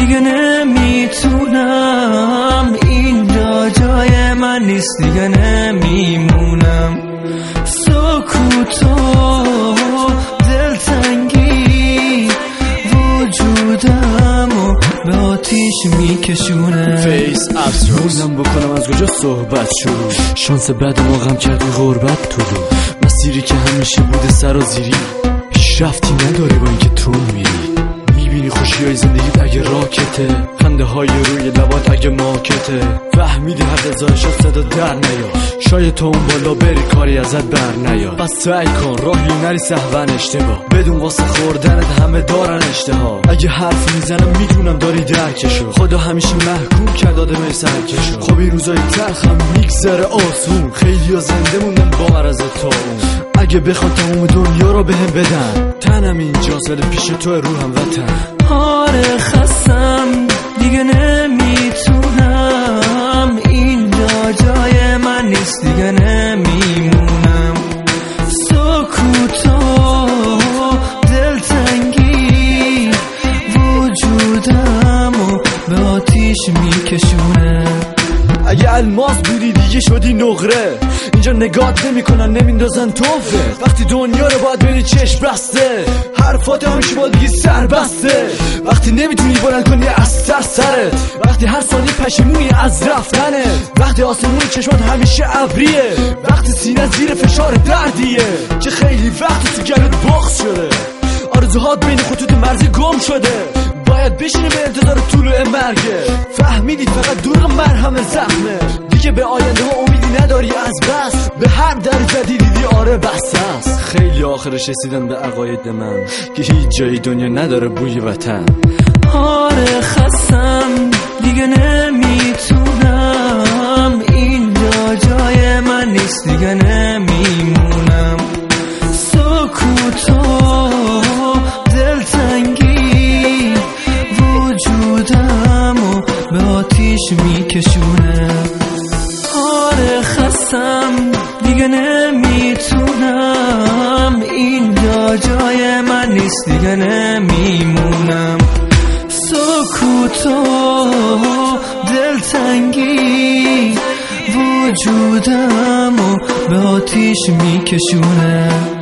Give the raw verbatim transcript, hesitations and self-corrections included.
دیگه نمیتونم، اینجا جای من نیست، دیگه نمیمونم. سکوت و دلتنگی وجودم و به آتیش میکشونه. فیس ابسترکت موندم بکنم از کجا صحبت شروع، شانس بعد ما غم کردی غربت تو رو. مسیری که همیشه بوده سرازیری، پیش رفتی نداری با اینکه تو میری. میبینی خوشی های زندگیت اگه راکته، خنده های روی لبات اگه ماکته. فهمیدی حق ازایشات صدا در نیاد، شاید تو اون بالا بری کاری ازت بر نیاد. پس سعی کن راهی نری سهون اشتباه، بدون واسه خوردنت همه دارن اشتها. اگه حرف میزنم میدونم داری درکشو، خدا همیشه محکوم کرد آدم سرکشو. خب این روزای تلخم میگذره آسون، خیلی ها زنده موندن با مرض تا اون. اگه بخوان تمام دنیا رو بهم بدن، تنم اینجاست ولی پیش تو روحم وطن. آره خستم دیگه نمیتونم، اینجا جای من نیست، دیگه نمیمونم. سکوت و دلتنگی وجودم و به آتیش میکشونه. اگه الماس بودی دیگه شدی نقره، اینجا نگات نمی کنن نمیندازن توفه. وقتی دنیا رو باید بینی چشم بسته، حرفات همیشه باید بگی سر بسته. وقتی نمیتونی بلند کنی از سر سرت، وقتی هر ثانیه پشیمونی از رفتنت، وقتی آسمون چشمات همیشه ابریه، وقتی سینه زیر فشار دردیه که خیلی وقتی تو گلت بغض شده، آرزوهات بین خطوط مرزی گم شده. باید بشینی به انتظار طلوع مرگه، فهمیدی فقط دروغ مرهم زخمه. دیگه به آینده ها امیدی نداری از بس، به هر در زدی دیدی آره بس است. خیلی آخرش رسیدن به عقاید من که هیچ جایی دنیا نداره بوی وطن. آره خستم دیگه نمیتونم، اینجا جای من نیست، دیگه نمیمونم. سکوت و دلتنگی وجودم و به آتیش میکشونه. آره خستم دیگه نمیتونم، اینجا جای من نیست، دیگه نمیمونم. سکوت و دلتنگی وجودم و به آتیش میکشونه.